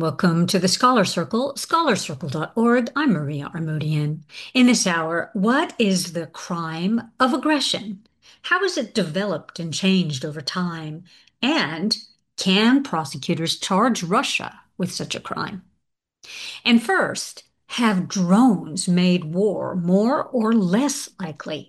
welcome to the Scholar Circle, scholarcircle.org. I'm Maria Armodian. In this hour, what is the crime of aggression? How has it developed and changed over time? And can prosecutors charge Russia with such a crime? And first, have drones made war more or less likely?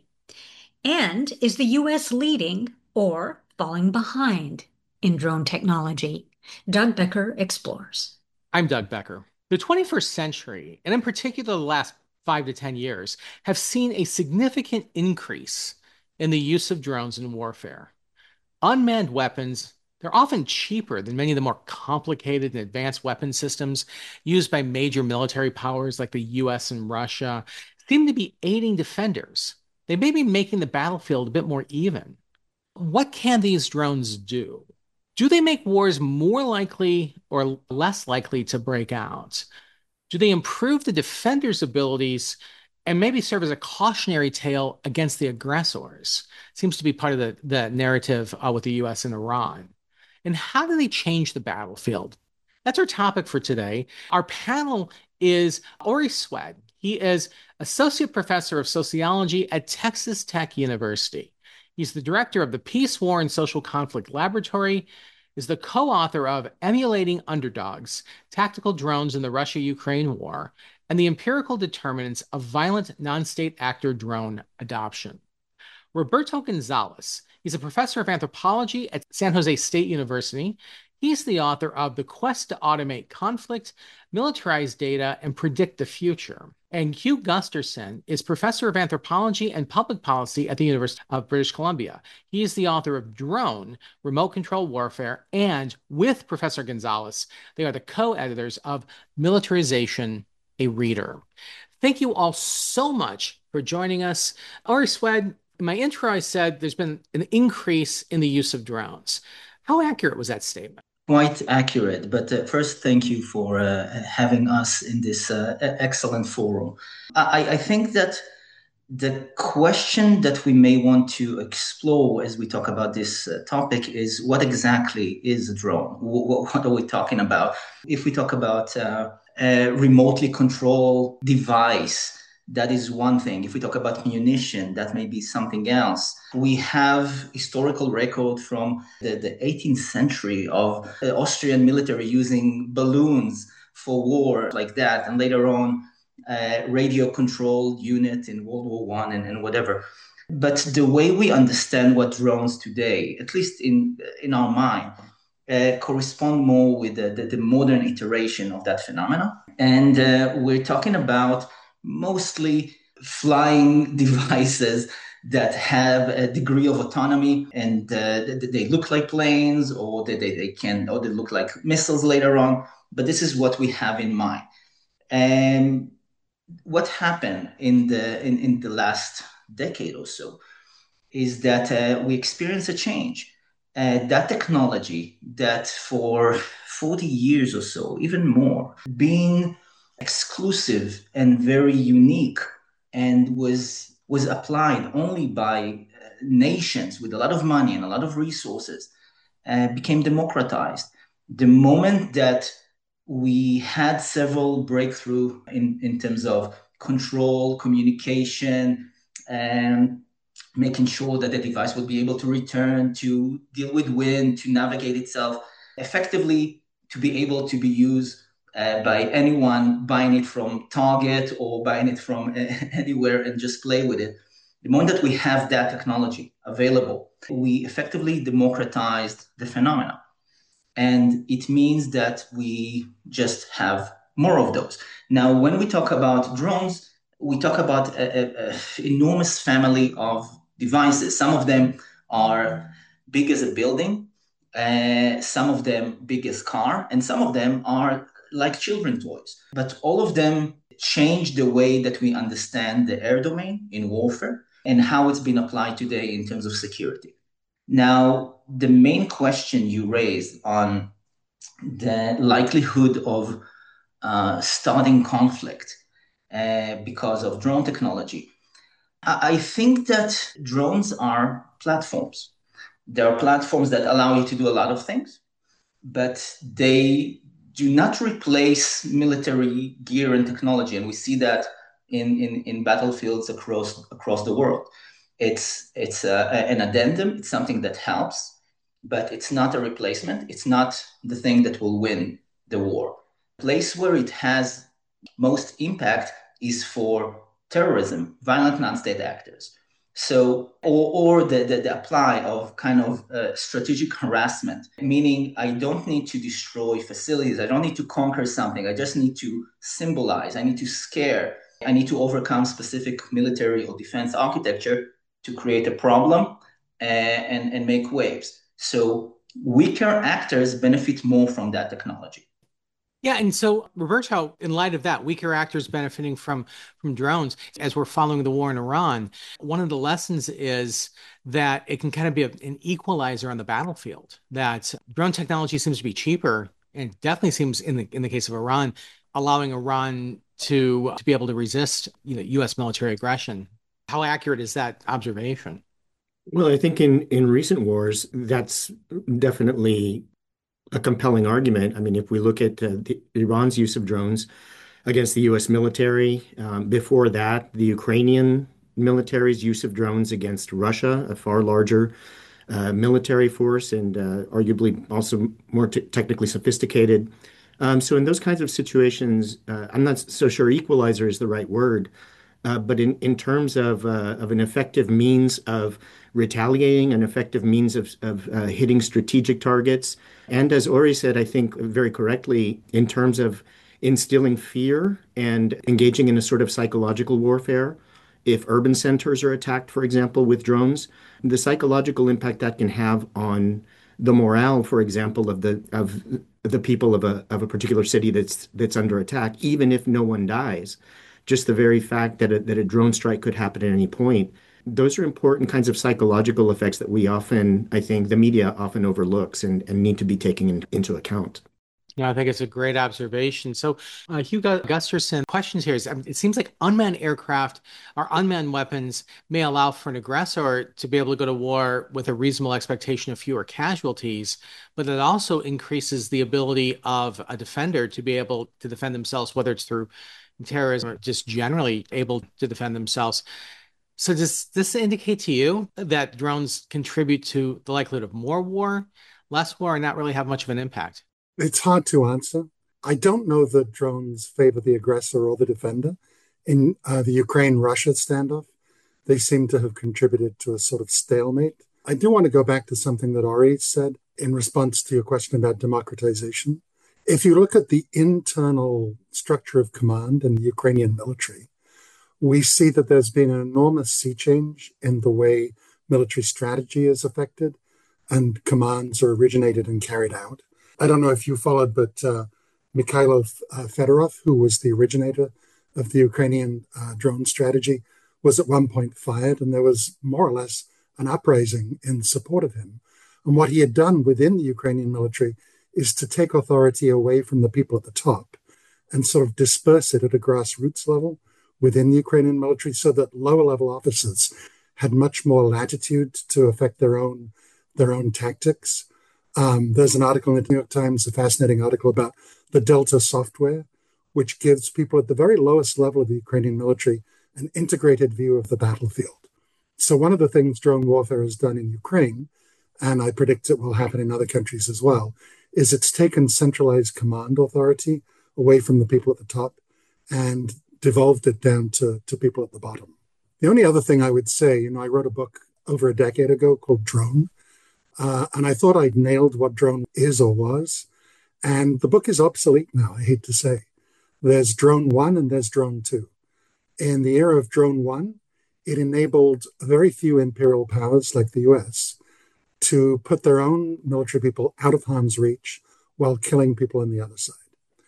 And is the U.S. leading or falling behind in drone technology? Doug Becker explores. I'm Doug Becker. The 21st century, and in particular the last 5 to 10 years, have seen a significant increase in the use of drones in warfare. Unmanned weapons, they're often cheaper than many of the more complicated and advanced weapon systems used by major military powers like the US and Russia, seem to be aiding defenders. They may be making the battlefield a bit more even. What can these drones do? Do they make wars more likely or less likely to break out? Do they improve the defender's abilities and maybe serve as a cautionary tale against the aggressors? Seems to be part of the narrative with the US and Iran. And how do they change the battlefield? That's our topic for today. Our panel is Ori Swed. He is Associate Professor of Sociology at Texas Tech University. He's the director of the Peace, War, and Social Conflict Laboratory, is the co-author of Emulating Underdogs, Tactical Drones in the Russia-Ukraine War, and the Empirical Determinants of Violent Non-State Actor Drone Adoption. Roberto Gonzalez, he's a professor of anthropology at San Jose State University. He's the author of The Quest to Automate Conflict, Militarize Data, and Predict the Future. And Hugh Gusterson is professor of anthropology and public policy at the University of British Columbia. He is the author of Drone, Remote Control Warfare, and with Professor Gonzalez, they are the co-editors of Militarization, a Reader. Thank you all so much for joining us. Ori Swed, in my intro, I said there's been an increase in the use of drones. How accurate was that statement? Quite accurate, but first, thank you for having us in this excellent forum. I think that the question that we may want to explore as we talk about this topic is what exactly is a drone? What are we talking about? If we talk about a remotely controlled device, that is one thing. If we talk about munition, that may be something else. We have historical record from the 18th century of the Austrian military using balloons for war like that. And later on, radio controlled unit in World War One and whatever. But the way we understand what drones today, at least in our mind, correspond more with the modern iteration of that phenomena. And we're talking about mostly flying devices that have a degree of autonomy and they look like planes or they look like missiles later on. But this is what we have in mind. And what happened in the last decade or so is that we experienced a change. That technology that for 40 years or so, even more, being exclusive and very unique and was applied only by nations with a lot of money and a lot of resources, became democratized. The moment that we had several breakthrough in terms of control, communication, and making sure that the device would be able to return, to deal with wind, to navigate itself effectively, to be able to be used by anyone buying it from Target or buying it from anywhere and just play with it. The moment that we have that technology available, we effectively democratized the phenomena. And it means that we just have more of those. Now, when we talk about drones, we talk about an enormous family of devices. Some of them are big as a building, some of them big as car, and some of them are like children toys. But all of them change the way that we understand the air domain in warfare and how it's been applied today in terms of security. Now, the main question you raised on the likelihood of starting conflict because of drone technology, I think that drones are platforms. There are platforms that allow you to do a lot of things, but they do not replace military gear and technology. And we see that in battlefields across the world. It's an addendum. It's something that helps, but it's not a replacement. It's not the thing that will win the war. The place where it has most impact is for terrorism, violent non-state actors. So, or the apply of kind of strategic harassment, meaning I don't need to destroy facilities. I don't need to conquer something. I just need to symbolize. I need to scare. I need to overcome specific military or defense architecture to create a problem and make waves. So weaker actors benefit more from that technology. Yeah, and so Roberto, in light of that, weaker actors benefiting from drones, as we're following the war in Iran, one of the lessons is that it can kind of be an equalizer on the battlefield. That drone technology seems to be cheaper, and definitely seems in the case of Iran, allowing Iran to be able to resist, U.S. military aggression. How accurate is that observation? Well, I think in recent wars, that's definitely a compelling argument. I mean, if we look at Iran's use of drones against the U.S. military, before that, the Ukrainian military's use of drones against Russia, a far larger military force and arguably also more technically sophisticated. So in those kinds of situations, I'm not so sure equalizer is the right word. But in terms of an effective means of retaliating, an effective means of hitting strategic targets, and as Ori said, I think very correctly, in terms of instilling fear and engaging in a sort of psychological warfare. If urban centers are attacked, for example, with drones, the psychological impact that can have on the morale, for example, of the people of a particular city that's under attack, even if no one dies. Just the very fact that a drone strike could happen at any point. Those are important kinds of psychological effects that we often, I think, the media often overlooks and need to be taken into account. Yeah, I think it's a great observation. So, Hugo Gusterson, questions here is, it seems like unmanned aircraft or unmanned weapons may allow for an aggressor to be able to go to war with a reasonable expectation of fewer casualties, but it also increases the ability of a defender to be able to defend themselves, whether it's through terrorism or just generally able to defend themselves. So does this indicate to you that drones contribute to the likelihood of more war, less war, and not really have much of an impact? It's hard to answer. I don't know that drones favor the aggressor or the defender. In the Ukraine-Russia standoff, they seem to have contributed to a sort of stalemate. I do want to go back to something that Ori said in response to your question about democratization. If you look at the internal structure of command in the Ukrainian military, we see that there's been an enormous sea change in the way military strategy is affected and commands are originated and carried out. I don't know if you followed, but Mikhailo Fedorov, who was the originator of the Ukrainian drone strategy, was at one point fired, and there was more or less an uprising in support of him. And what he had done within the Ukrainian military is to take authority away from the people at the top and sort of disperse it at a grassroots level within the Ukrainian military so that lower level officers had much more latitude to affect their own tactics. There's an article in the New York Times, a fascinating article about the Delta software, which gives people at the very lowest level of the Ukrainian military an integrated view of the battlefield. So one of the things drone warfare has done in Ukraine, and I predict it will happen in other countries as well, is it's taken centralized command authority away from the people at the top and devolved it down to people at the bottom. The only other thing I would say, I wrote a book over a decade ago called Drone, and I thought I'd nailed what drone is or was. And the book is obsolete now, I hate to say. There's Drone 1 and there's Drone 2. In the era of Drone 1, it enabled very few imperial powers like the US to put their own military people out of harm's reach while killing people on the other side.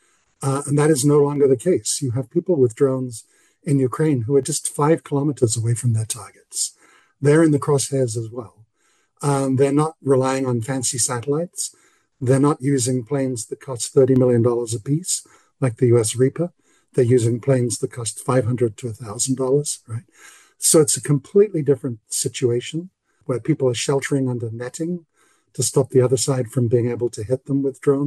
And that is no longer the case. You have people with drones in Ukraine who are just 5 kilometers away from their targets. They're in the crosshairs as well. They're not relying on fancy satellites. They're not using planes that cost $30 million a piece, like the US Reaper. They're using planes that cost $500 to $1,000, right? So it's a completely different situation where people are sheltering under netting to stop the other side from being able to hit them with drones.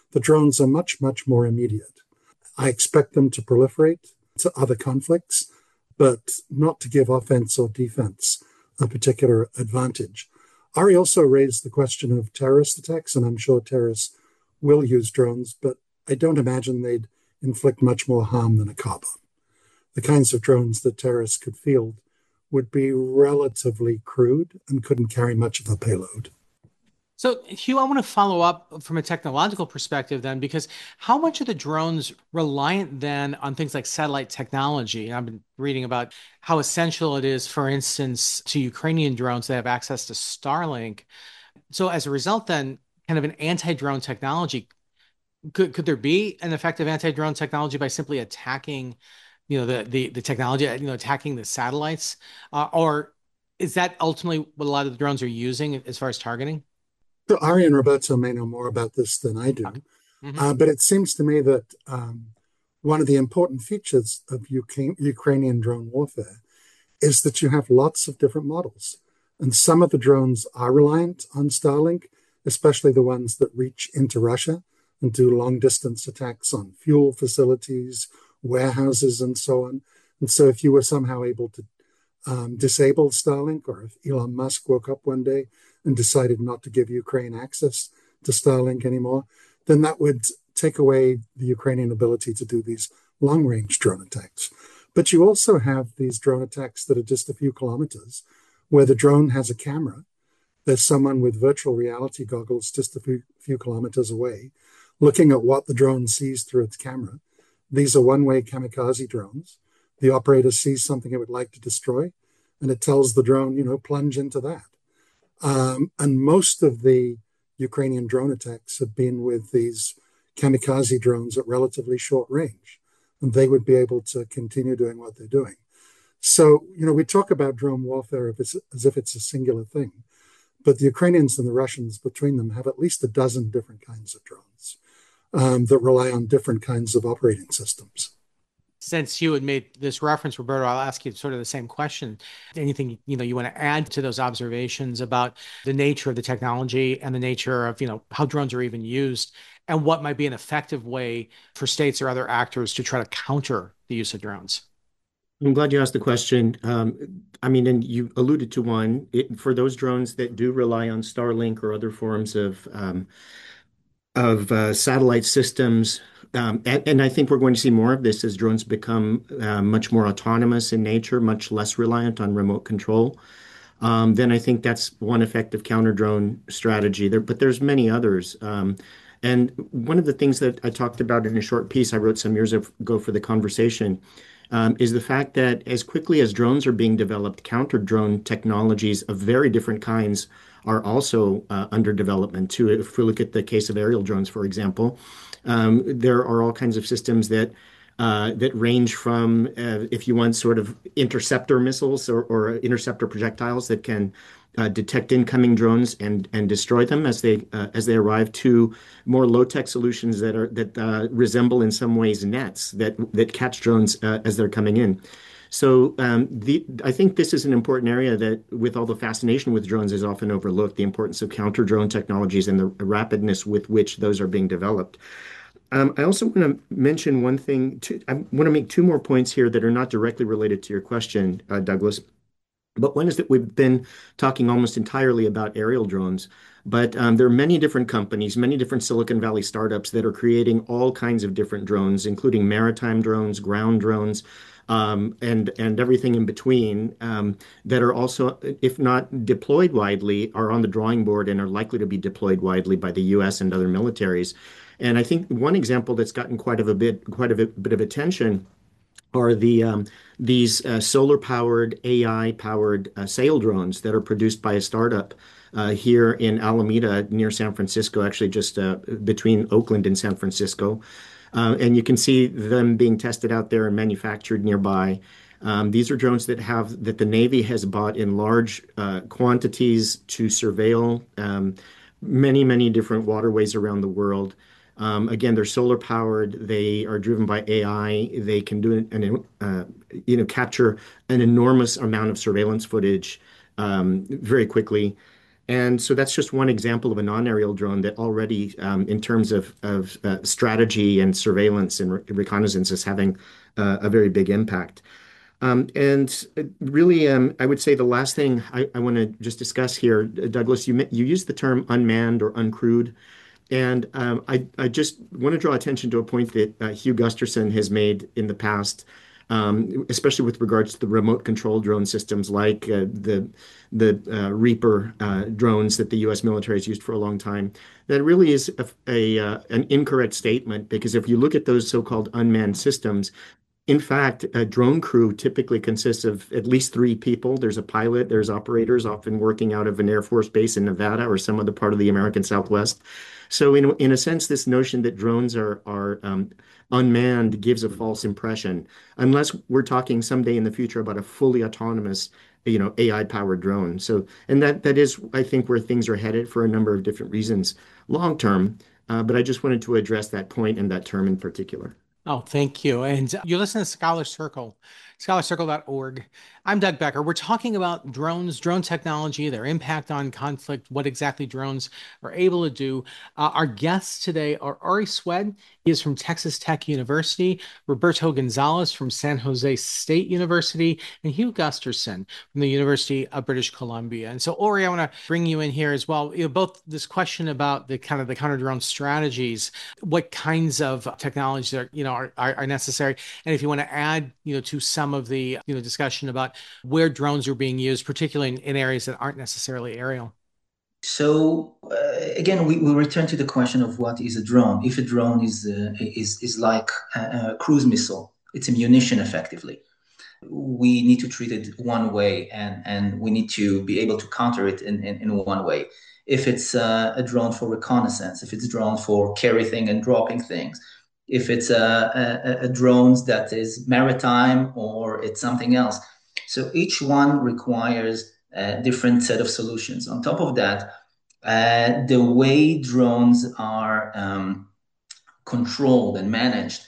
The drones are much, much more immediate. I expect them to proliferate to other conflicts, but not to give offense or defense a particular advantage. Ari also raised the question of terrorist attacks, and I'm sure terrorists will use drones, but I don't imagine they'd inflict much more harm than a car bomb. The kinds of drones that terrorists could field would be relatively crude and couldn't carry much of a payload. So, Hugh, I want to follow up from a technological perspective then, because how much are the drones reliant then on things like satellite technology? I've been reading about how essential it is, for instance, to Ukrainian drones that have access to Starlink. So, as a result, then, kind of an anti-drone technology, could there be an effective anti-drone technology by simply attacking, the technology, attacking the satellites, or is that ultimately what a lot of the drones are using as far as targeting? So Ari and Roberto may know more about this than I do, Mhm. but it seems to me that one of the important features of Ukrainian drone warfare is that you have lots of different models. And some of the drones are reliant on Starlink, especially the ones that reach into Russia and do long distance attacks on fuel facilities, warehouses, and so on. And so if you were somehow able to disable Starlink, or if Elon Musk woke up one day and decided not to give Ukraine access to Starlink anymore, then that would take away the Ukrainian ability to do these long range drone attacks. But you also have these drone attacks that are just a few kilometers, where the drone has a camera. There's someone with virtual reality goggles just a few kilometers away, looking at what the drone sees through its camera. These are one-way kamikaze drones. The operator sees something it would like to destroy, and it tells the drone, plunge into that. And most of the Ukrainian drone attacks have been with these kamikaze drones at relatively short range, and they would be able to continue doing what they're doing. So, we talk about drone warfare as if it's a singular thing, but the Ukrainians and the Russians between them have at least a dozen different kinds of drones that rely on different kinds of operating systems. Since you had made this reference, Roberto, I'll ask you sort of the same question. Anything, you want to add to those observations about the nature of the technology and the nature of, how drones are even used and what might be an effective way for states or other actors to try to counter the use of drones? I'm glad you asked the question. And you alluded to one. For those drones that do rely on Starlink or other forms of satellite systems, and I think we're going to see more of this as drones become much more autonomous in nature, much less reliant on remote control. Then I think that's one effective counter drone strategy there, but there's many others. And one of the things that I talked about in a short piece I wrote some years ago for the conversation is the fact that as quickly as drones are being developed, counter drone technologies of very different kinds are also under development too. If we look at the case of aerial drones, for example, there are all kinds of systems that range from, if you want, sort of interceptor missiles or interceptor projectiles that can detect incoming drones and destroy them as they arrive, to more low-tech solutions that resemble in some ways nets that catch drones as they're coming in. So I think this is an important area that, with all the fascination with drones, is often overlooked, the importance of counter drone technologies and the rapidness with which those are being developed. I also want to mention one thing. I want to make two more points here that are not directly related to your question, Douglas. But one is that we've been talking almost entirely about aerial drones, but there are many different companies, many different Silicon Valley startups that are creating all kinds of different drones, including maritime drones, ground drones, and everything in between, that are also, if not deployed widely, are on the drawing board and are likely to be deployed widely by the U.S. and other militaries. And I think one example that's gotten quite a bit of attention are these solar-powered, AI-powered sail drones that are produced by a startup here in Alameda near San Francisco, actually just between Oakland and San Francisco. And you can see them being tested out there and manufactured nearby. These are drones that the Navy has bought in large quantities to surveil many, many different waterways around the world. Again, they're solar powered. They are driven by AI. They can capture an enormous amount of surveillance footage very quickly. And so that's just one example of a non-aerial drone that already, in terms of strategy and surveillance and reconnaissance, is having a very big impact. And really, I would say the last thing I want to just discuss here, Douglas, you used the term unmanned or uncrewed. And I just want to draw attention to a point that Hugh Gusterson has made in the past, especially with regards to the remote control drone systems like the Reaper drones that the U.S. military has used for a long time. That really is an incorrect statement, because if you look at those so-called unmanned systems, in fact, a drone crew typically consists of at least three people. There's a pilot, there's operators, often working out of an Air Force base in Nevada or some other part of the American Southwest. So, in a sense, this notion that drones are unmanned gives a false impression, unless we're talking someday in the future about a fully autonomous, AI-powered drone. So, and that is, I think, where things are headed for a number of different reasons long term. But I just wanted to address that point and that term in particular. Oh, thank you. And you're listening to Scholar Circle, scholarcircle.org. I'm Doug Becker. We're talking about drones, drone technology, their impact on conflict, what exactly drones are able to do. Our guests today are Ari Swed. He is from Texas Tech University, Roberto Gonzalez from San Jose State University, and Hugh Gusterson from the University of British Columbia. And so, Ori, I want to bring you in here as well. Both this question about the kind of the counter drone strategies, what kinds of technologies are necessary, and if you want to add to some of the discussion about where drones are being used, particularly in areas that aren't necessarily aerial. So again, we return to the question of what is a drone. If a drone is like a cruise missile, it's a munition effectively. We need to treat it one way, and we need to be able to counter it in one way. If it's a drone for reconnaissance, if it's a drone for carrying and dropping things, if it's a drone that is maritime, or it's something else. So each one requires a different set of solutions. On top of that, the way drones are controlled and managed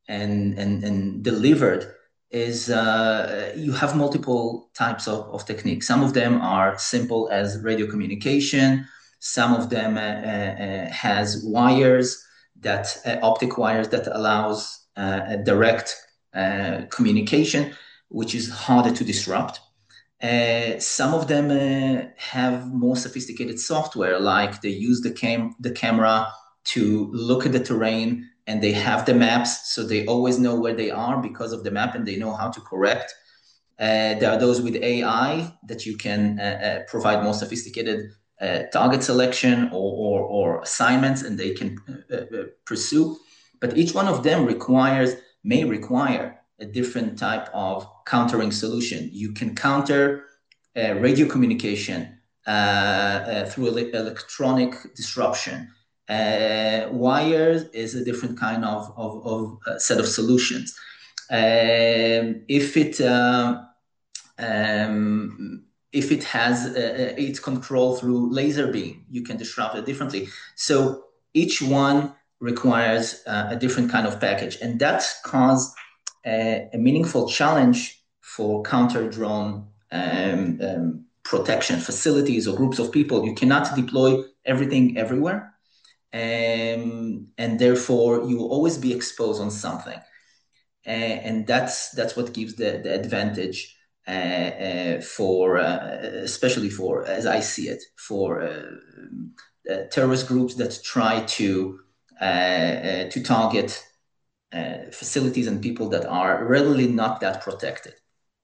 and delivered is you have multiple types of techniques. Some of them are simple as radio communication. Some of them has wires optic wires that allows a direct communication, which is harder to disrupt. Some of them have more sophisticated software, like they use the camera to look at the terrain, and they have the maps, so they always know where they are because of the map, and they know how to correct. There are those with AI that you can provide more sophisticated target selection or assignments, and they can pursue. But each one of them may require a different type of countering solution. You can counter radio communication through electronic disruption. Wires is a different kind of set of solutions. If it has its control through laser beam, you can disrupt it differently. So each one requires a different kind of package, and that's caused a meaningful challenge for counter drone protection facilities or groups of people. You cannot deploy everything everywhere, and therefore you will always be exposed on something, and that's what gives the advantage for especially for, as I see it, for terrorist groups that try to target facilities and people that are really not that protected.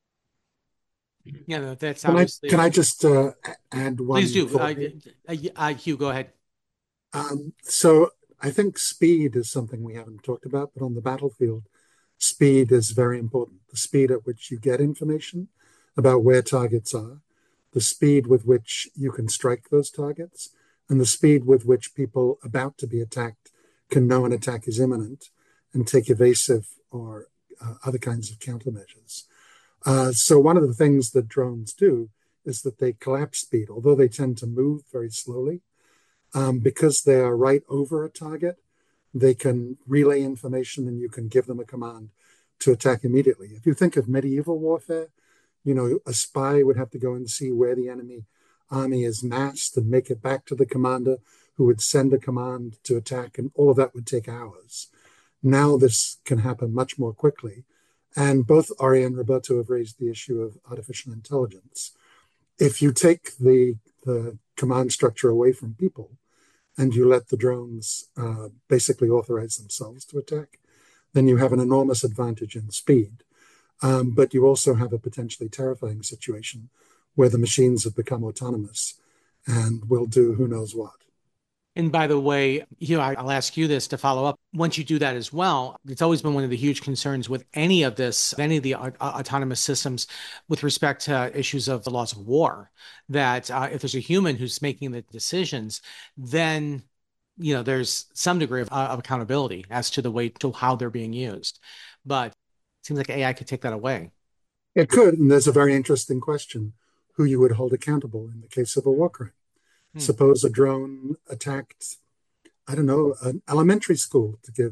Yeah, that's obviously. Can I just add one? Please do. Hugh, go ahead. So I think speed is something we haven't talked about, but on the battlefield, speed is very important. The speed at which you get information about where targets are, the speed with which you can strike those targets, and the speed with which people about to be attacked can know an attack is imminent and take evasive or other kinds of countermeasures. So one of the things that drones do is that they collapse speed, although they tend to move very slowly. Because they are right over a target, they can relay information, and you can give them a command to attack immediately. If you think of medieval warfare, a spy would have to go and see where the enemy army is massed and make it back to the commander who would send a command to attack, and all of that would take hours. Now this can happen much more quickly. And both Ari and Roberto have raised the issue of artificial intelligence. If you take the command structure away from people and you let the drones basically authorize themselves to attack, then you have an enormous advantage in speed. But you also have a potentially terrifying situation where the machines have become autonomous and will do who knows what. And by the way, I'll ask you this to follow up. Once you do that as well, it's always been one of the huge concerns with any of the autonomous systems with respect to issues of the laws of war, that if there's a human who's making the decisions, then there's some degree of accountability as to the way to how they're being used. But it seems like AI could take that away. It could, and there's a very interesting question: who you would hold accountable in the case of a war crime. Suppose a drone attacked, I don't know, an elementary school,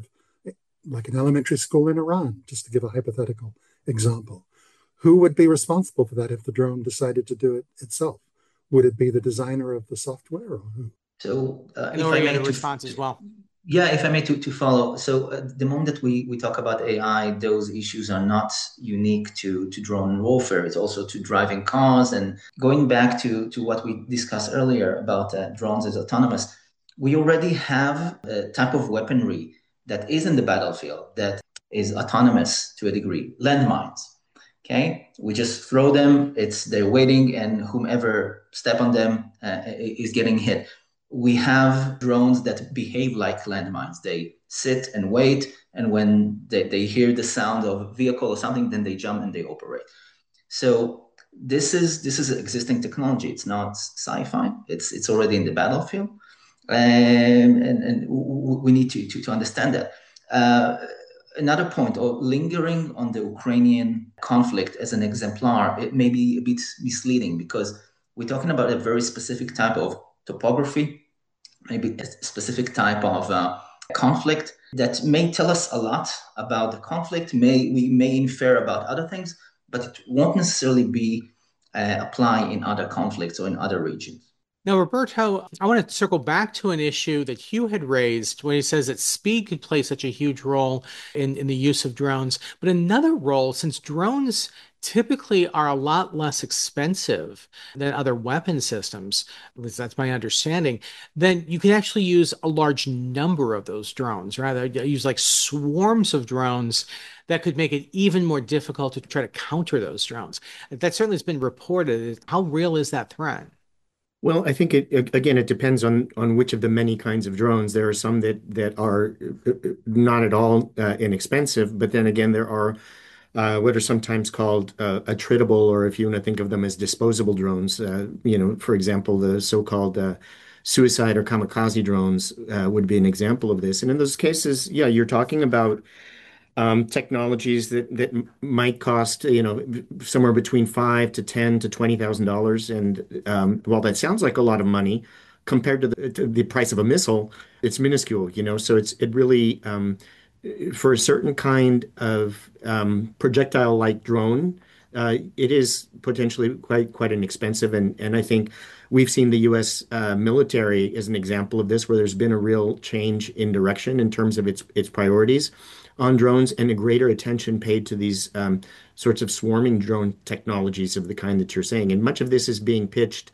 like an elementary school in Iran, just to give a hypothetical example. Who would be responsible for that if the drone decided to do it itself? Would it be the designer of the software, or who? So, if I may response as well. Yeah, if I may to follow. So the moment that we talk about AI, those issues are not unique to drone warfare. It's also to driving cars. And going back to what we discussed earlier about drones as autonomous, we already have a type of weaponry that is in the battlefield that is autonomous to a degree, landmines. Okay, we just throw them, they're waiting, and whomever step on them is getting hit. We have drones that behave like landmines. They sit and wait, and when they hear the sound of a vehicle or something, then they jump and they operate. So this is existing technology. It's not sci-fi. It's already in the battlefield, and we need to understand that. Another point, or lingering on the Ukrainian conflict as an exemplar, it may be a bit misleading because we're talking about a very specific type of topography, maybe a specific type of conflict that may tell us a lot about the conflict. We may infer about other things, but it won't necessarily be apply in other conflicts or in other regions. Now, Roberto, I want to circle back to an issue that Hugh had raised when he says that speed could play such a huge role in the use of drones, but another role, since drones typically are a lot less expensive than other weapon systems, at least that's my understanding, then you can actually use a large number of those drones, rather use like swarms of drones that could make it even more difficult to try to counter those drones. That certainly has been reported. How real is that threat? Well, I think it depends on which of the many kinds of drones. There are some that are not at all inexpensive, but then again, there are what are sometimes called attritable, or if you want to think of them as disposable drones. For example, the so-called suicide or kamikaze drones would be an example of this. And in those cases, yeah, you're talking about technologies that might cost, somewhere between five to ten to $20,000. And while that sounds like a lot of money compared to the price of a missile, it's minuscule, So it really for a certain kind of projectile-like drone, it is potentially quite inexpensive. And I think we've seen the U.S. Military as an example of this, where there's been a real change in direction in terms of its priorities on drones and a greater attention paid to these sorts of swarming drone technologies of the kind that you're saying. And much of this is being pitched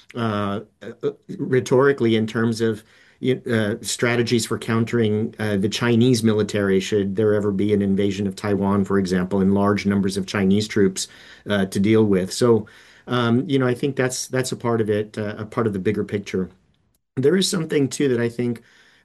rhetorically in terms of strategies for countering the Chinese military should there ever be an invasion of Taiwan, for example, and large numbers of Chinese troops to deal with. So, I think that's a part of it, a part of the bigger picture. There is something too that I think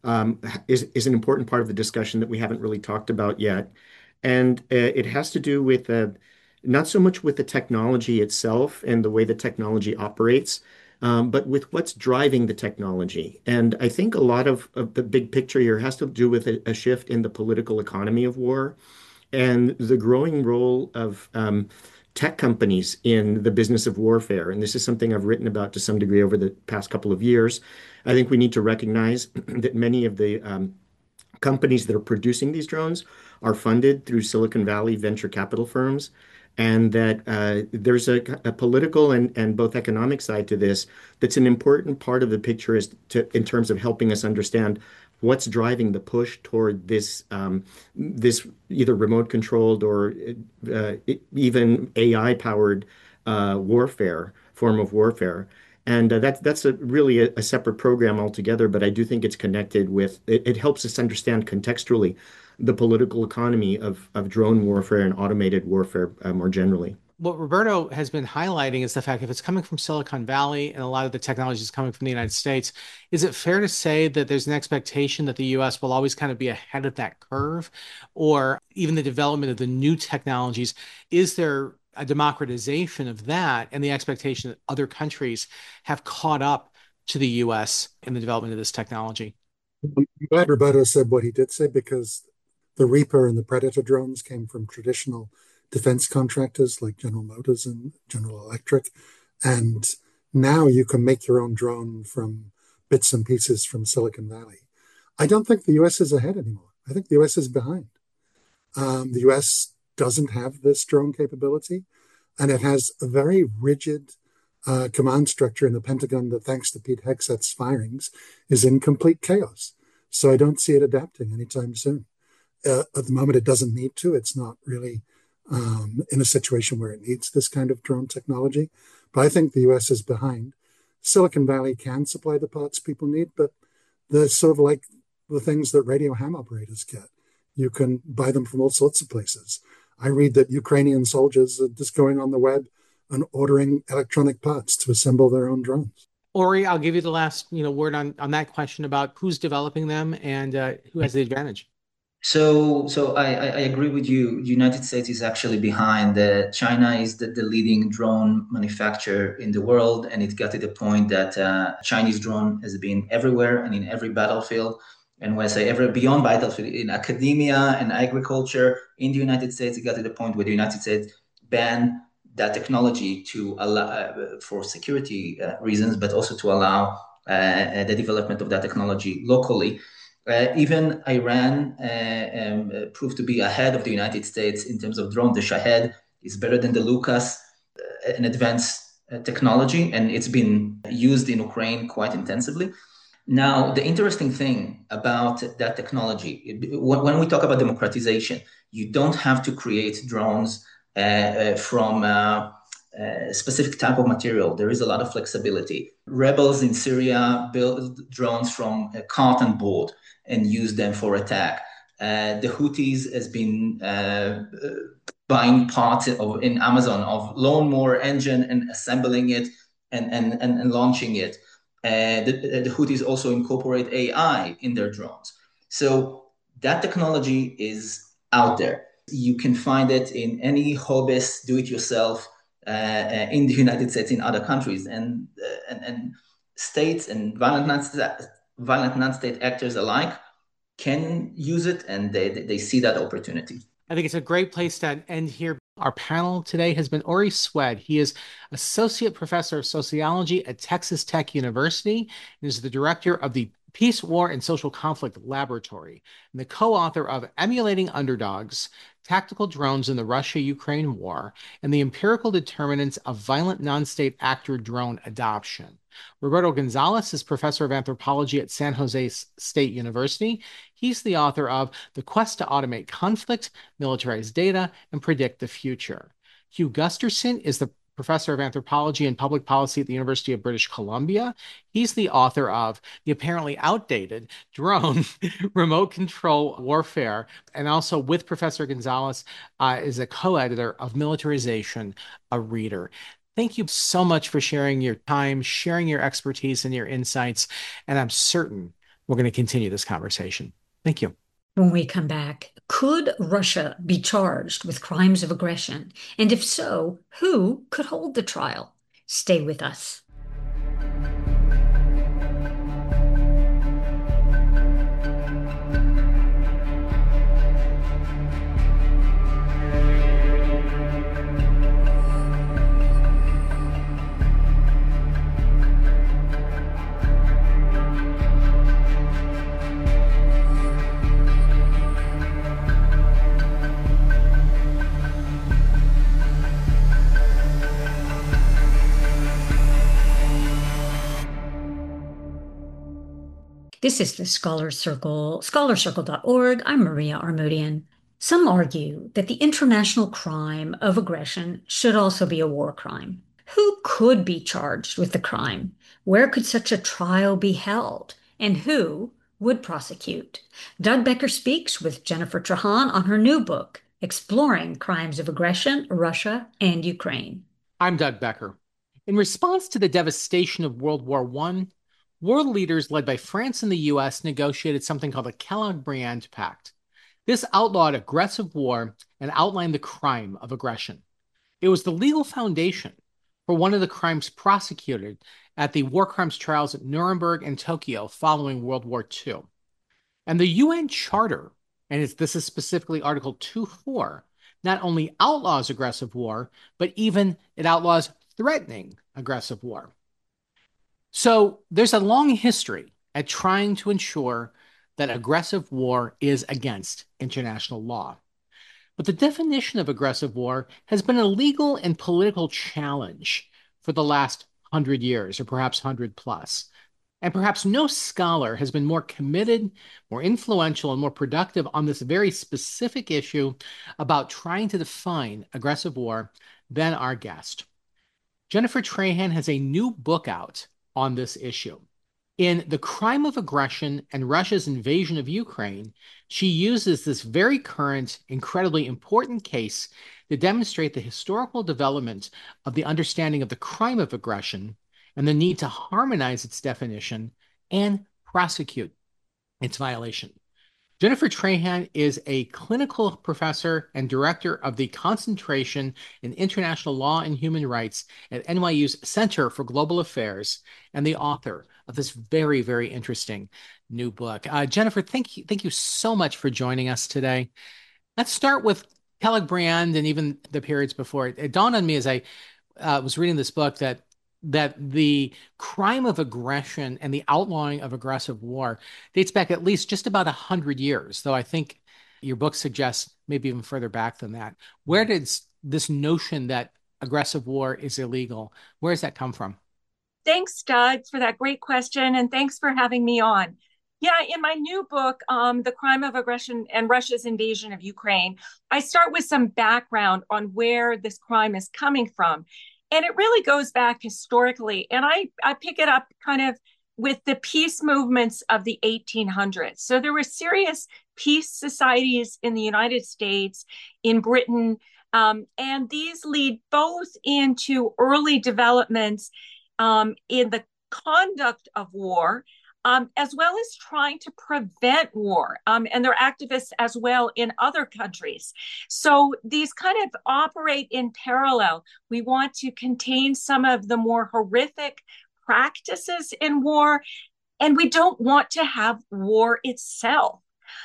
is an important part of the discussion that we haven't really talked about yet. And it has to do with not so much with the technology itself and the way the technology operates, but with what's driving the technology. And I think a lot of the big picture here has to do with a shift in the political economy of war and the growing role of tech companies in the business of warfare. And this is something I've written about to some degree over the past couple of years. I think we need to recognize that many of the companies that are producing these drones are funded through Silicon Valley venture capital firms. and that there's a political and both economic side to this that's an important part of the picture in terms of helping us understand what's driving the push toward this either remote controlled or even AI powered form of warfare. And that's really a separate program altogether, but I do think it's connected with it helps us understand contextually the political economy of drone warfare and automated warfare more generally. What Roberto has been highlighting is the fact if it's coming from Silicon Valley and a lot of the technology is coming from the United States, is it fair to say that there's an expectation that the US will always kind of be ahead of that curve, or even the development of the new technologies? Is there a democratization of that and the expectation that other countries have caught up to the US in the development of this technology? I'm glad Roberto said what he did say, because the Reaper and the Predator drones came from traditional defense contractors like General Motors and General Electric. And now you can make your own drone from bits and pieces from Silicon Valley. I don't think the US is ahead anymore. I think the US is behind. The US doesn't have this drone capability, and it has a very rigid command structure in the Pentagon that, thanks to Pete Hegseth's firings, is in complete chaos. So I don't see it adapting anytime soon. At the moment, it doesn't need to. It's not really in a situation where it needs this kind of drone technology. But I think the US is behind. Silicon Valley can supply the parts people need, but they're sort of like the things that radio ham operators get. You can buy them from all sorts of places. I read that Ukrainian soldiers are just going on the web and ordering electronic parts to assemble their own drones. Ori, I'll give you the last word on that question about who's developing them and who has the advantage. So I agree with you. The United States is actually behind. China is the leading drone manufacturer in the world, and it got to the point that Chinese drone has been everywhere and in every battlefield. And when I say ever beyond battlefield, in academia and agriculture in the United States, it got to the point where the United States banned that technology to allow for security reasons, but also to allow the development of that technology locally. Even Iran proved to be ahead of the United States in terms of drone. The Shahed is better than the Lucas, an advanced technology, and it's been used in Ukraine quite intensively. Now, the interesting thing about that technology, when we talk about democratization, you don't have to create drones from a specific type of material. There is a lot of flexibility. Rebels in Syria build drones from a cotton board and use them for attack. The Houthis has been buying parts in Amazon of lawnmower engine and assembling it and launching it. The Houthis also incorporate AI in their drones. So that technology is out there. You can find it in any hobbyist, do-it-yourself in the United States, in other countries, and states and violent non-state actors alike can use it, and they see that opportunity. I think it's a great place to end here. Our panel today has been Ori Swed. He is Associate Professor of Sociology at Texas Tech University and is the director of the Peace, War, and Social Conflict Laboratory, and the co-author of Emulating Underdogs, Tactical Drones in the Russia-Ukraine War, and the Empirical Determinants of Violent Non-State Actor Drone Adoption. Roberto Gonzalez is professor of anthropology at San Jose State University. He's the author of The Quest to Automate Conflict, Militarize Data, and Predict the Future. Hugh Gusterson is the professor of anthropology and public policy at the University of British Columbia. He's the author of the apparently outdated Drone Remote Control Warfare, and also with Professor Gonzalez is a co-editor of Militarization, a Reader. Thank you so much for sharing your time, sharing your expertise and your insights, and I'm certain we're going to continue this conversation. Thank you. When we come back, could Russia be charged with crimes of aggression? And if so, who could hold the trial? Stay with us. This is the Scholar Circle, scholarcircle.org. I'm Maria Armodian. Some argue that the international crime of aggression should also be a war crime. Who could be charged with the crime? Where could such a trial be held? And who would prosecute? Doug Becker speaks with Jennifer Trahan on her new book, Exploring Crimes of Aggression, Russia and Ukraine. I'm Doug Becker. In response to the devastation of World War I, world leaders led by France and the US negotiated something called the Kellogg-Briand Pact. This outlawed aggressive war and outlined the crime of aggression. It was the legal foundation for one of the crimes prosecuted at the war crimes trials at Nuremberg and Tokyo following World War II. And the UN Charter, and this is specifically Article 2.4, not only outlaws aggressive war, but even it outlaws threatening aggressive war. So there's a long history at trying to ensure that aggressive war is against international law. But the definition of aggressive war has been a legal and political challenge for the last 100 years, or perhaps 100 plus. And perhaps no scholar has been more committed, more influential, and more productive on this very specific issue about trying to define aggressive war than our guest. Jennifer Trahan has a new book out on this issue. In The Crime of Aggression and Russia's Invasion of Ukraine, she uses this very current, incredibly important case to demonstrate the historical development of the understanding of the crime of aggression and the need to harmonize its definition and prosecute its violation. Jennifer Trahan is a clinical professor and director of the Concentration in International Law and Human Rights at NYU's Center for Global Affairs and the author of this very, very interesting new book. Jennifer, thank you so much for joining us today. Let's start with Kellogg-Briand and even the periods before it. It dawned on me as I was reading this book that the crime of aggression and the outlawing of aggressive war dates back at least just about 100 years, though I think your book suggests maybe even further back than that. Where did this notion that aggressive war is illegal, where does that come from? Thanks, Doug, for that great question, and thanks for having me on. Yeah, in my new book, The Crime of Aggression and Russia's Invasion of Ukraine, I start with some background on where this crime is coming from. And it really goes back historically. And I pick it up kind of with the peace movements of the 1800s. So there were serious peace societies in the United States, in Britain, and these lead both into early developments in the conduct of war, as well as trying to prevent war. And they're activists as well in other countries. So these kind of operate in parallel. We want to contain some of the more horrific practices in war, and we don't want to have war itself.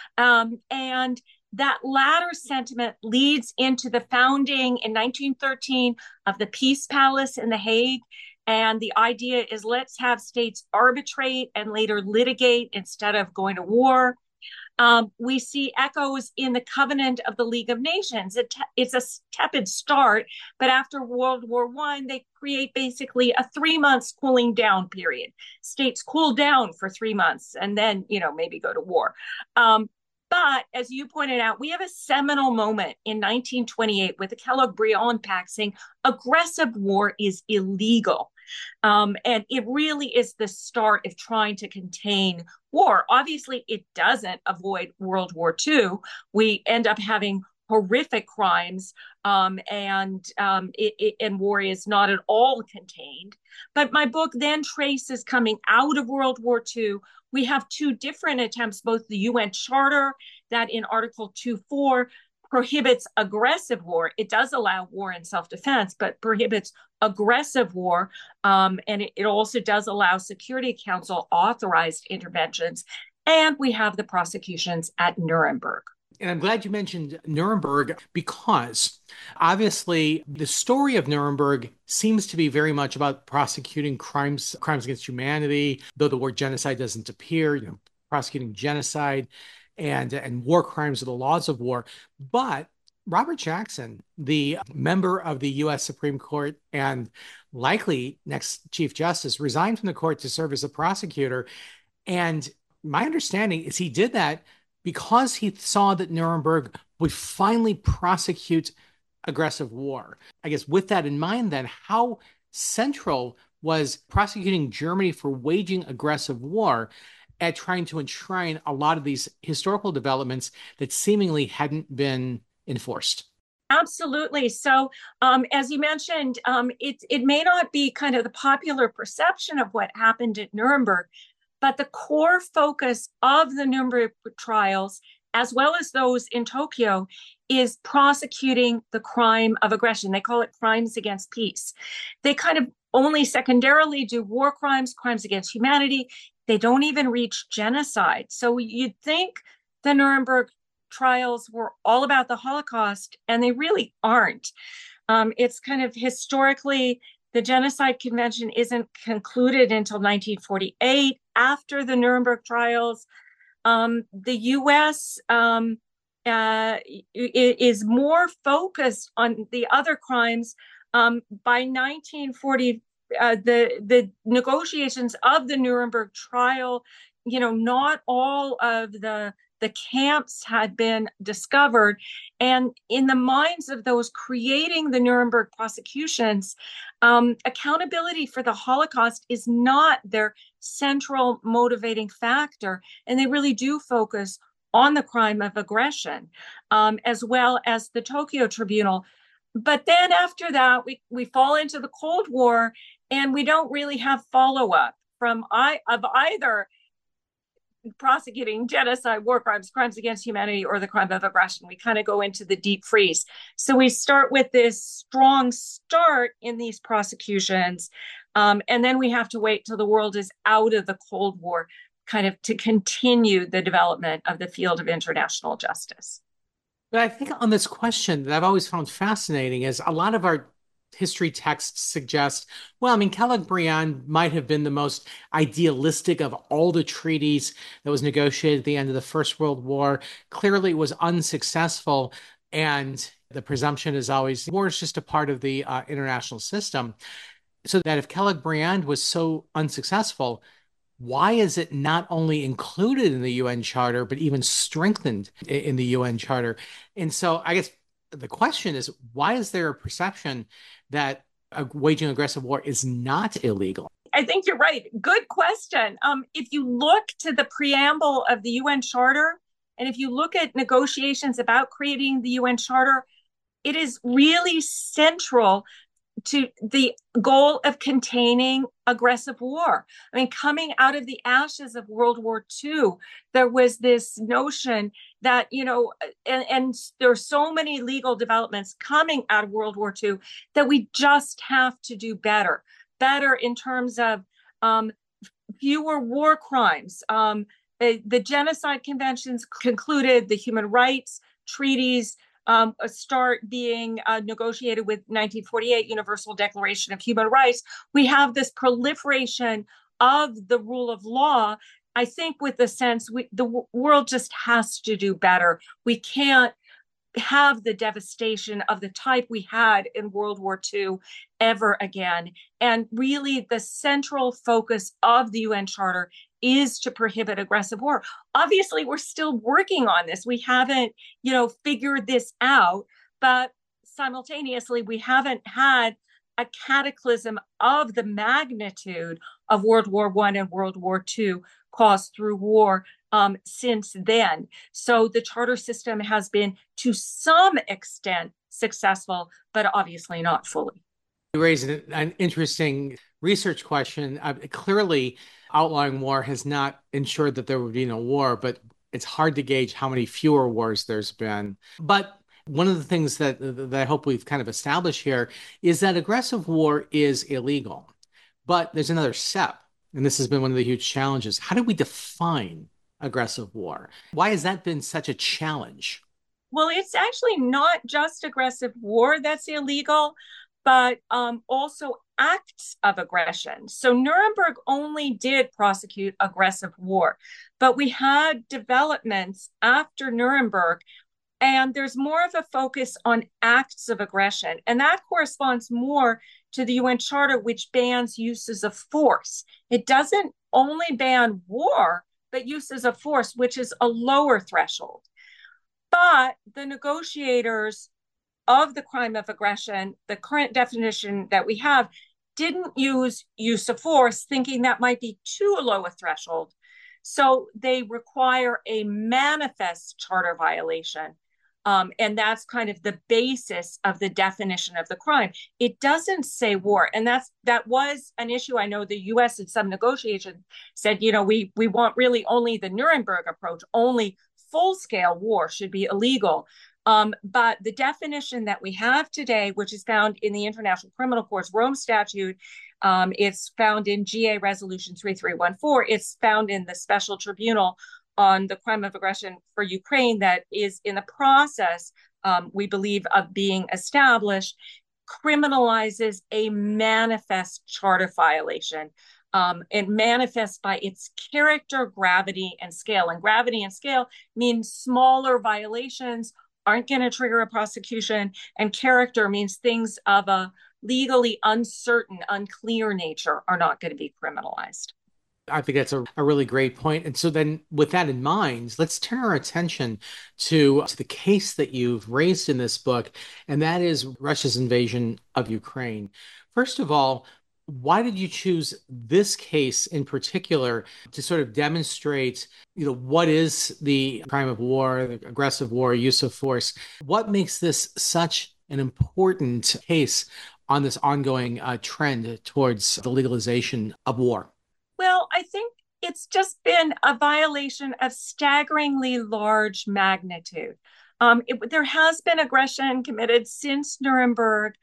And that latter sentiment leads into the founding in 1913 of the Peace Palace in The Hague. And the idea is let's have states arbitrate and later litigate instead of going to war. We see echoes in the Covenant of the League of Nations. It's a tepid start, but after World War I, they create basically a 3 months cooling down period. States cool down for 3 months and then, maybe go to war. But as you pointed out, we have a seminal moment in 1928 with the Kellogg-Briand Pact saying aggressive war is illegal. And it really is the start of trying to contain war. Obviously, it doesn't avoid World War II. We end up having horrific crimes, and war is not at all contained. But my book then traces coming out of World War II. We have two different attempts, both the UN Charter that in Article 2.4 prohibits aggressive war. It does allow war in self-defense, but prohibits aggressive war. And it also does allow Security Council authorized interventions. And we have the prosecutions at Nuremberg. And I'm glad you mentioned Nuremberg because obviously the story of Nuremberg seems to be very much about prosecuting crimes against humanity, though the word genocide doesn't appear, prosecuting genocide and war crimes or the laws of war. But Robert Jackson, the member of the U.S. Supreme Court and likely next Chief Justice, resigned from the court to serve as a prosecutor. And my understanding is he did that because he saw that Nuremberg would finally prosecute aggressive war. I guess with that in mind, then, how central was prosecuting Germany for waging aggressive war at trying to enshrine a lot of these historical developments that seemingly hadn't been enforced? Absolutely. So, as you mentioned, it may not be kind of the popular perception of what happened at Nuremberg, but the core focus of the Nuremberg trials, as well as those in Tokyo, is prosecuting the crime of aggression. They call it crimes against peace. They kind of only secondarily do war crimes, crimes against humanity. They don't even reach genocide. So you'd think the Nuremberg trials were all about the Holocaust, and they really aren't. It's kind of historically, the Genocide Convention isn't concluded until 1948 after the Nuremberg trials. The U.S. Is more focused on the other crimes. By 1940, the negotiations of the Nuremberg trial, not all of the camps had been discovered. And in the minds of those creating the Nuremberg prosecutions, accountability for the Holocaust is not their central motivating factor. And they really do focus on the crime of aggression, as well as the Tokyo Tribunal. But then after that, we fall into the Cold War, and we don't really have follow-up of either prosecuting genocide, war crimes, crimes against humanity, or the crime of aggression. We kind of go into the deep freeze. So we start with this strong start in these prosecutions, and then we have to wait till the world is out of the Cold War, kind of to continue the development of the field of international justice. But I think on this question that I've always found fascinating is a lot of our history texts suggest, well, I mean, Kellogg-Briand might have been the most idealistic of all the treaties that was negotiated at the end of the First World War. Clearly, it was unsuccessful. And the presumption is always war is just a part of the international system. So that if Kellogg-Briand was so unsuccessful, why is it not only included in the UN Charter, but even strengthened in the UN Charter? And so I guess the question is, why is there a perception that waging aggressive war is not illegal? I think you're right. Good question. If you look to the preamble of the UN Charter, and if you look at negotiations about creating the UN Charter, it is really central to the goal of containing aggressive war. I mean, coming out of the ashes of World War II, there was this notion that, and there are so many legal developments coming out of World War II that we just have to do better in terms of fewer war crimes. The Genocide Conventions concluded, the human rights treaties start being negotiated with 1948 Universal Declaration of Human Rights. We have this proliferation of the rule of law. I think with the sense the world just has to do better. We can't have the devastation of the type we had in World War II ever again. And really the central focus of the UN Charter is to prohibit aggressive war. Obviously, we're still working on this. We haven't, figured this out, but simultaneously, we haven't had a cataclysm of the magnitude of World War I and World War II caused through war since then. So the charter system has been, to some extent, successful, but obviously not fully. You raise an interesting research question. Clearly, outlawing war has not ensured that there would be no war, but it's hard to gauge how many fewer wars there's been. But one of the things that I hope we've kind of established here is that aggressive war is illegal. But there's another step, and this has been one of the huge challenges. How do we define aggressive war? Why has that been such a challenge? Well, it's actually not just aggressive war that's illegal, but also acts of aggression. So Nuremberg only did prosecute aggressive war, but we had developments after Nuremberg, and there's more of a focus on acts of aggression. And that corresponds more to the UN Charter, which bans uses of force. It doesn't only ban war, but uses of force, which is a lower threshold. But the negotiators of the crime of aggression, the current definition that we have, didn't use of force, thinking that might be too low a threshold. So they require a manifest charter violation. And that's kind of the basis of the definition of the crime. It doesn't say war. And that was an issue. I know the US in some negotiations said, we want really only the Nuremberg approach, only full-scale war should be illegal. But the definition that we have today, which is found in the International Criminal Court's Rome Statute, it's found in GA Resolution 3314, it's found in the Special Tribunal on the crime of aggression for Ukraine that is in the process, we believe, of being established, criminalizes a manifest charter violation. It manifests by its character, gravity, and scale. And gravity and scale means smaller violations aren't going to trigger a prosecution, and character means things of a legally uncertain, unclear nature are not going to be criminalized. I think that's a really great point. And so then with that in mind, let's turn our attention to the case that you've raised in this book, and that is Russia's invasion of Ukraine. First of all, why did you choose this case in particular to sort of demonstrate, what is the crime of war, the aggressive war, use of force? What makes this such an important case on this ongoing trend towards the legalization of war? Well, I think it's just been a violation of staggeringly large magnitude. There has been aggression committed since Nuremberg,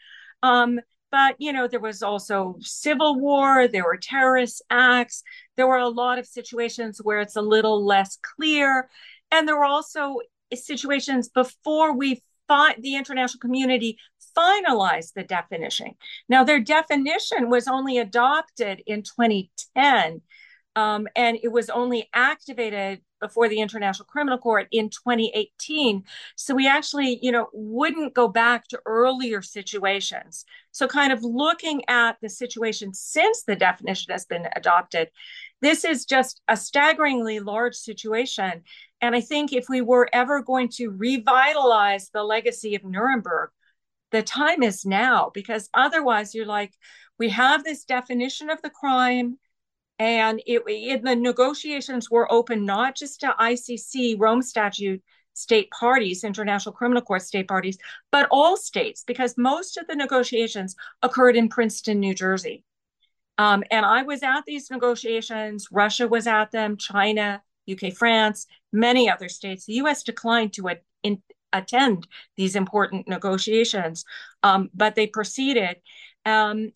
but there was also civil war, there were terrorist acts, there were a lot of situations where it's a little less clear, and there were also situations before the international community finalized the definition. Now, their definition was only adopted in 2010, and it was only activated before the International Criminal Court in 2018. So we actually, wouldn't go back to earlier situations. So kind of looking at the situation since the definition has been adopted, this is just a staggeringly large situation. And I think if we were ever going to revitalize the legacy of Nuremberg, the time is now, because otherwise you're like, we have this definition of the crime, and the negotiations were open not just to ICC, Rome Statute state parties, International Criminal Court state parties, but all states, because most of the negotiations occurred in Princeton, New Jersey. And I was at these negotiations. Russia was at them, China, UK, France, many other states. The US declined to attend these important negotiations, but they proceeded. And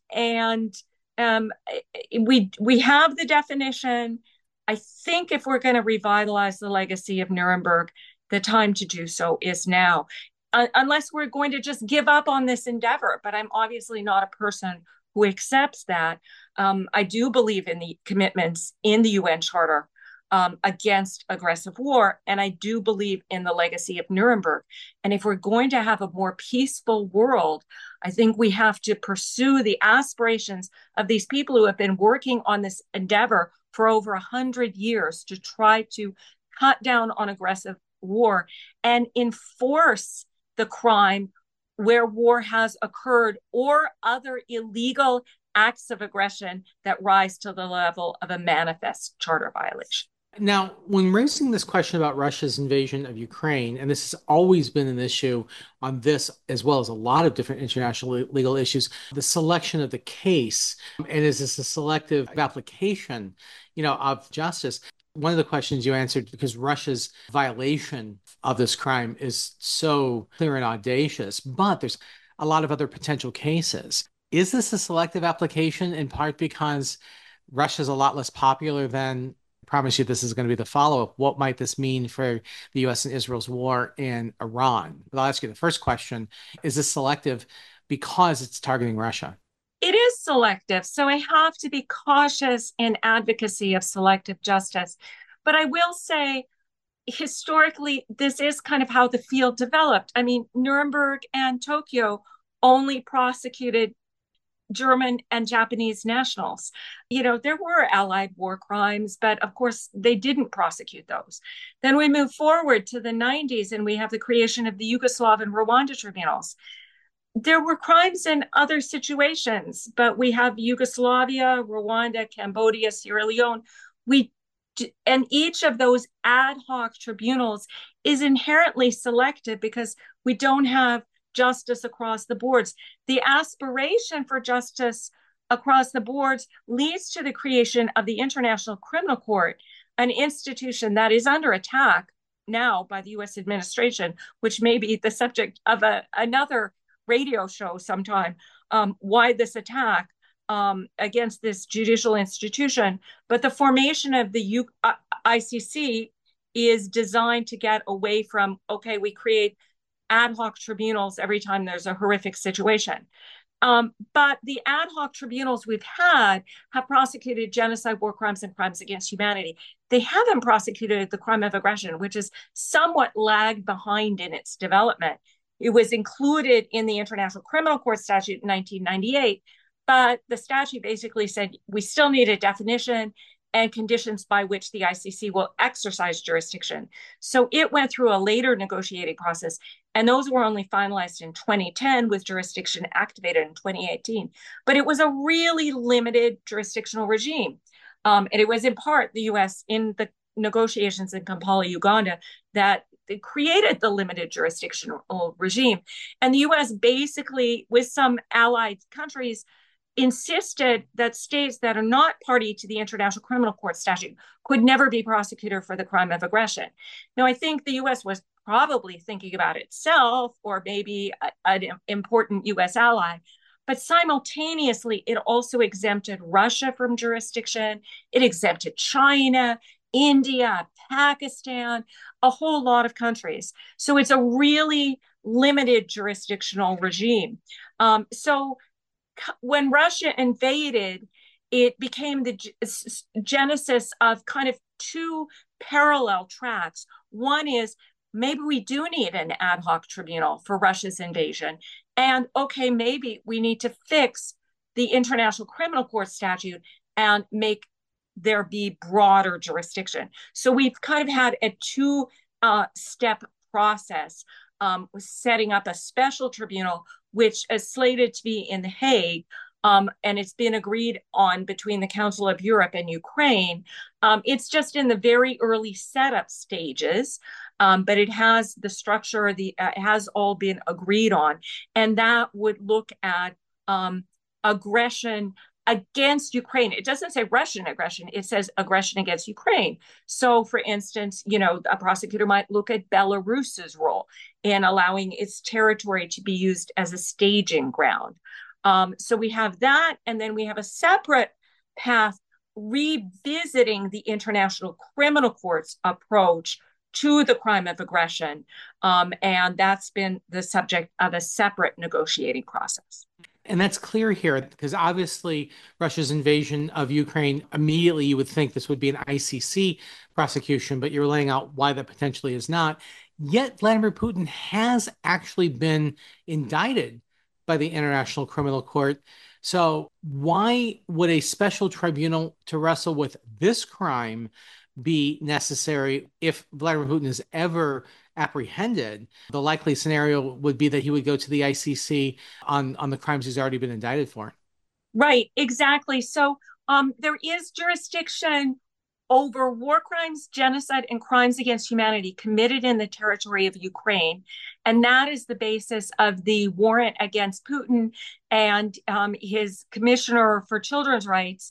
we have the definition. I think if we're going to revitalize the legacy of Nuremberg, the time to do so is now, unless we're going to just give up on this endeavor. But I'm obviously not a person who accepts that. I do believe in the commitments in the UN Charter against aggressive war, and I do believe in the legacy of Nuremberg. And if we're going to have a more peaceful world, I think we have to pursue the aspirations of these people who have been working on this endeavor for over 100 years to try to cut down on aggressive war and enforce the crime where war has occurred, or other illegal acts of aggression that rise to the level of a manifest charter violation. Now, when raising this question about Russia's invasion of Ukraine, and this has always been an issue on this, as well as a lot of different international legal issues, the selection of the case, and is this a selective application, of justice? One of the questions you answered, because Russia's violation of this crime is so clear and audacious, but there's a lot of other potential cases. Is this a selective application in part because Russia's a lot less popular than, I promise you this is going to be the follow-up, what might this mean for the US and Israel's war in Iran? But I'll ask you the first question. Is this selective because it's targeting Russia? It is selective, so I have to be cautious in advocacy of selective justice. But I will say, historically, this is kind of how the field developed. I mean, Nuremberg and Tokyo only prosecuted German and Japanese nationals. There were Allied war crimes, but of course they didn't prosecute those. Then we move forward to the 90s and we have the creation of the Yugoslav and Rwanda tribunals. There were crimes in other situations, but we have Yugoslavia, Rwanda, Cambodia, Sierra Leone. And each of those ad hoc tribunals is inherently selective because we don't have justice across the boards. The aspiration for justice across the boards leads to the creation of the International Criminal Court, an institution that is under attack now by the US administration, which may be the subject of another radio show sometime, why this attack against this judicial institution. But the formation of the ICC is designed to get away from, okay, we create ad hoc tribunals every time there's a horrific situation. But the ad hoc tribunals we've had have prosecuted genocide, war crimes, and crimes against humanity. They haven't prosecuted the crime of aggression, which is somewhat lagged behind in its development. It was included in the International Criminal Court statute in 1998, but the statute basically said we still need a definition and conditions by which the ICC will exercise jurisdiction. So it went through a later negotiating process, and those were only finalized in 2010 with jurisdiction activated in 2018. But it was a really limited jurisdictional regime. And it was in part the US in the negotiations in Kampala, Uganda, that created the limited jurisdictional regime. And the US basically, with some allied countries, insisted that states that are not party to the International Criminal Court statute could never be prosecuted for the crime of aggression. Now, I think the US was probably thinking about itself or maybe an important US ally, but simultaneously, it also exempted Russia from jurisdiction. It exempted China, India, Pakistan, a whole lot of countries. So it's a really limited jurisdictional regime. So when Russia invaded, it became the genesis of kind of two parallel tracks. One is maybe we do need an ad hoc tribunal for Russia's invasion. And okay, maybe we need to fix the International Criminal Court statute and make there be broader jurisdiction. So we've kind of had a two-step process, setting up a special tribunal, which is slated to be in The Hague, and it's been agreed on between the Council of Europe and Ukraine. It's just in the very early setup stages, but it has the structure, it has all been agreed on, and that would look at aggression against Ukraine. It doesn't say Russian aggression, it says aggression against Ukraine. So, for instance, a prosecutor might look at Belarus's role in allowing its territory to be used as a staging ground. So we have that, and then we have a separate path revisiting the International Criminal Court's approach to the crime of aggression. And that's been the subject of a separate negotiating process. And that's clear here because obviously Russia's invasion of Ukraine, immediately you would think this would be an ICC prosecution, but you're laying out why that potentially is not. Yet Vladimir Putin has actually been indicted by the International Criminal Court. So why would a special tribunal to wrestle with this crime be necessary if Vladimir Putin is ever apprehended? The likely scenario would be that he would go to the ICC on the crimes he's already been indicted for. Right, exactly. So there is jurisdiction over war crimes, genocide, and crimes against humanity committed in the territory of Ukraine. And that is the basis of the warrant against Putin and his commissioner for children's rights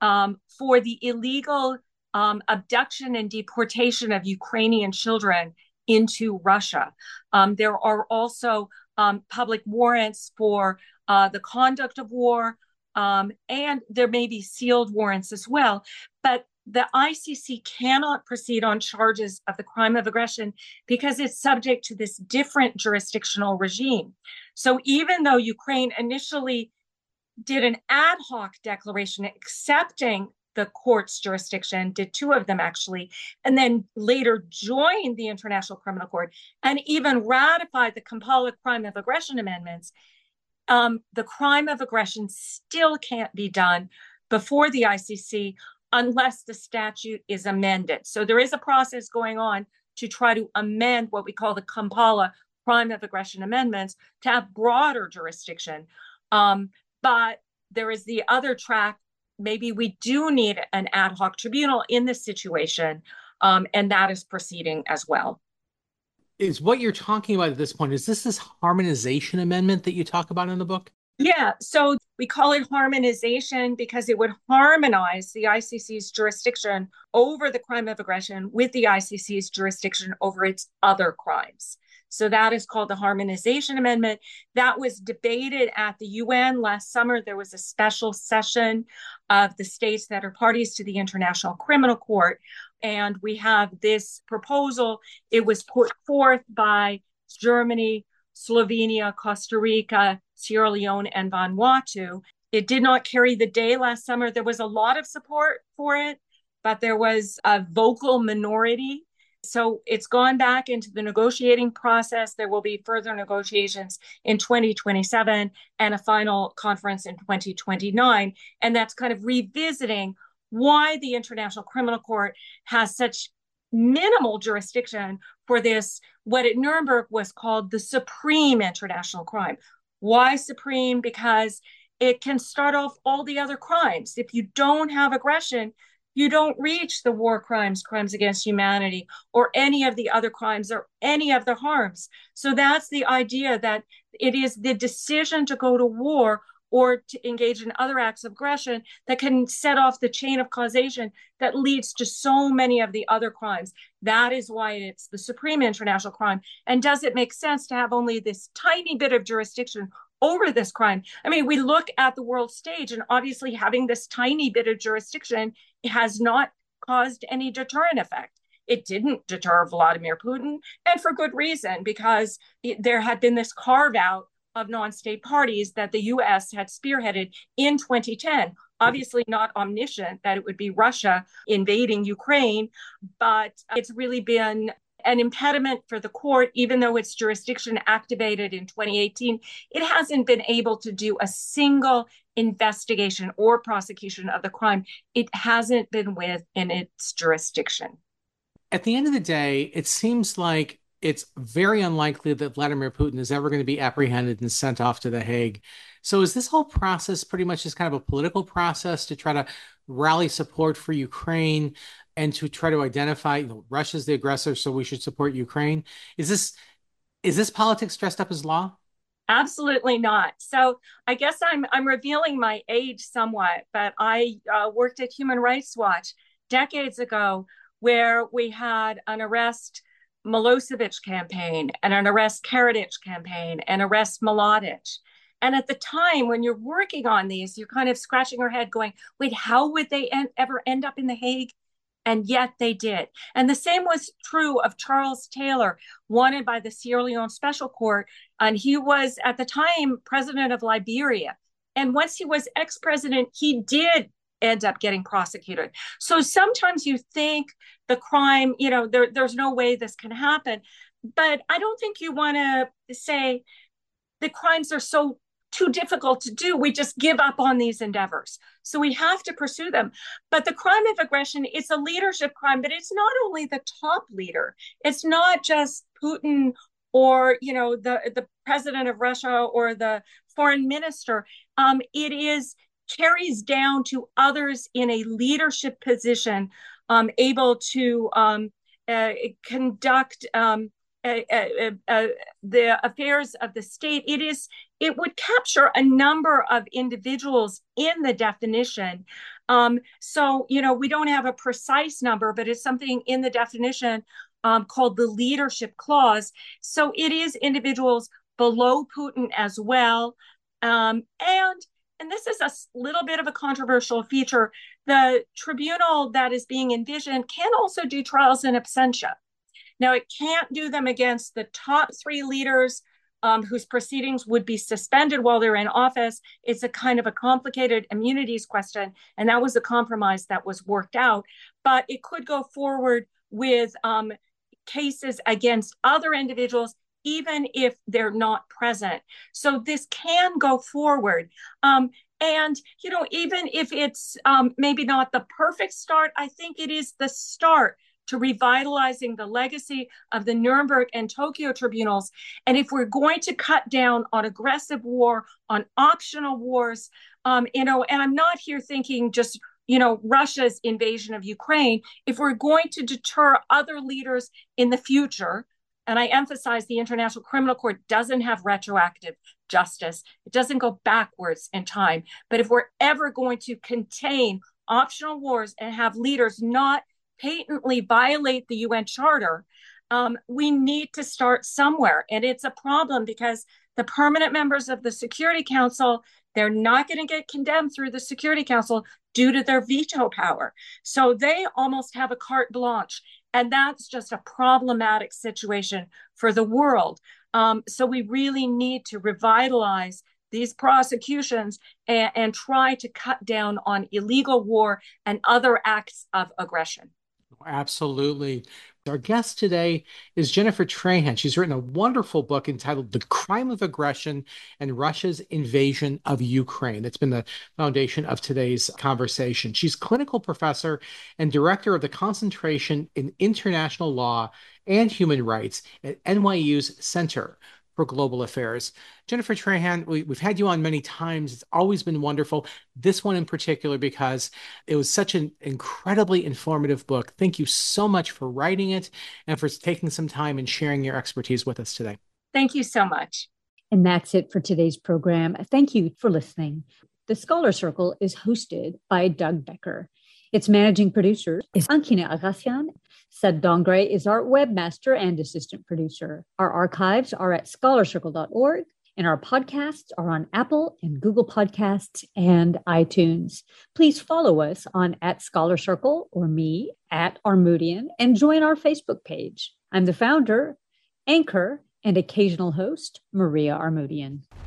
for the illegal abduction and deportation of Ukrainian children into Russia. There are also public warrants for the conduct of war, and there may be sealed warrants as well. But the ICC cannot proceed on charges of the crime of aggression because it's subject to this different jurisdictional regime. So even though Ukraine initially did an ad hoc declaration accepting the court's jurisdiction, did two of them actually, and then later joined the International Criminal Court and even ratified the Kampala crime of aggression amendments, the crime of aggression still can't be done before the ICC unless the statute is amended. So there is a process going on to try to amend what we call the Kampala crime of aggression amendments to have broader jurisdiction. But there is the other track. Maybe we do need an ad hoc tribunal in this situation, and that is proceeding as well. Is what you're talking about at this point, is this harmonization amendment that you talk about in the book? Yeah, so we call it harmonization because it would harmonize the ICC's jurisdiction over the crime of aggression with the ICC's jurisdiction over its other crimes. So that is called the Harmonization Amendment. That was debated at the UN last summer. There was a special session of the states that are parties to the International Criminal Court. And we have this proposal. It was put forth by Germany, Slovenia, Costa Rica, Sierra Leone, and Vanuatu. It did not carry the day last summer. There was a lot of support for it, but there was a vocal minority. So it's gone back into the negotiating process. There will be further negotiations in 2027 and a final conference in 2029. And that's kind of revisiting why the International Criminal Court has such minimal jurisdiction for this, what at Nuremberg was called the supreme international crime. Why supreme? Because it can start off all the other crimes. If you don't have aggression, you don't reach the war crimes, crimes against humanity, or any of the other crimes or any of the harms. So that's the idea, that it is the decision to go to war or to engage in other acts of aggression that can set off the chain of causation that leads to so many of the other crimes. That is why it's the supreme international crime. And does it make sense to have only this tiny bit of jurisdiction over this crime? I mean, we look at the world stage, and obviously having this tiny bit of jurisdiction has not caused any deterrent effect. It didn't deter Vladimir Putin, and for good reason, because there had been this carve out of non-state parties that the US had spearheaded in 2010. Obviously not omniscient that it would be Russia invading Ukraine, but it's really been an impediment for the court. Even though its jurisdiction activated in 2018, it hasn't been able to do a single investigation or prosecution of the crime. It hasn't been within its jurisdiction. At the end of the day, it seems like it's very unlikely that Vladimir Putin is ever going to be apprehended and sent off to The Hague. So is this whole process pretty much just kind of a political process to try to rally support for Ukraine and to try to identify, Russia's the aggressor, so we should support Ukraine? Is this politics dressed up as law? Absolutely not. So I guess I'm revealing my age somewhat, but I worked at Human Rights Watch decades ago, where we had an arrest Milosevic campaign and an arrest Karadzic campaign and arrest Mladic. And at the time when you're working on these, you're kind of scratching your head going, wait, how would they ever end up in The Hague? And yet they did. And the same was true of Charles Taylor, wanted by the Sierra Leone Special Court. And he was at the time president of Liberia. And once he was ex-president, he did end up getting prosecuted. So sometimes you think the crime, there's no way this can happen. But I don't think you want to say the crimes are so too difficult to do. We just give up on these endeavors. So we have to pursue them. But the crime of aggression, it's a leadership crime, but it's not only the top leader. It's not just Putin or, the president of Russia or the foreign minister. It carries down to others in a leadership position, able to conduct the affairs of the state. It would capture a number of individuals in the definition. So, we don't have a precise number, but it's something in the definition called the leadership clause. So it is individuals below Putin as well. And this is a little bit of a controversial feature. The tribunal that is being envisioned can also do trials in absentia. Now, it can't do them against the top three leaders whose proceedings would be suspended while they're in office. It's a kind of a complicated immunities question, and that was a compromise that was worked out. But it could go forward with cases against other individuals, even if they're not present. So this can go forward. And, even if it's maybe not the perfect start, I think it is the start to revitalizing the legacy of the Nuremberg and Tokyo tribunals. And if we're going to cut down on aggressive war, on optional wars, and I'm not here thinking just, Russia's invasion of Ukraine, if we're going to deter other leaders in the future, and I emphasize the International Criminal Court doesn't have retroactive justice. It doesn't go backwards in time. But if we're ever going to contain optional wars and have leaders not patently violate the UN Charter, we need to start somewhere. And it's a problem because the permanent members of the Security Council, they're not going to get condemned through the Security Council due to their veto power. So they almost have a carte blanche. And that's just a problematic situation for the world. So we really need to revitalize these prosecutions and try to cut down on illegal war and other acts of aggression. Absolutely. Our guest today is Jennifer Trahan. She's written a wonderful book entitled The Crime of Aggression and Russia's Invasion of Ukraine. It's been the foundation of today's conversation. She's clinical professor and director of the concentration in international law and human rights at NYU's Center for Global Affairs. Jennifer Trahan, we've had you on many times. It's always been wonderful. This one in particular, because it was such an incredibly informative book. Thank you so much for writing it and for taking some time and sharing your expertise with us today. Thank you so much. And that's it for today's program. Thank you for listening. The Scholar Circle is hosted by Doug Becker. Its managing producer is Ankina Agassian. Sed Dongre is our webmaster and assistant producer. Our archives are at scholarcircle.org, and our podcasts are on Apple and Google Podcasts and iTunes. Please follow us on @ScholarCircle or me @Armoudian and join our Facebook page. I'm the founder, anchor, and occasional host, Maria Armoudian.